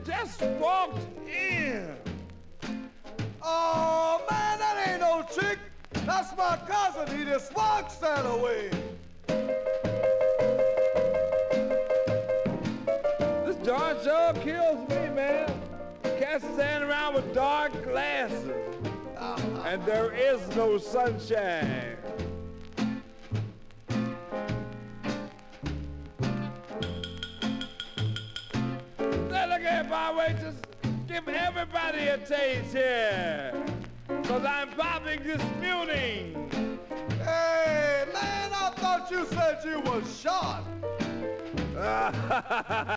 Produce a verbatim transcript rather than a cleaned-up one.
just walked in. Oh, man, that ain't no chick. That's my cousin. He just walks that away. This joint sure kills me, man. Cats standing around with dark glasses. And there is no sunshine. Say, look here, bar waitress. Give everybody a taste here. Cause I'm popping disputing. Hey, man, I thought you said you was shot.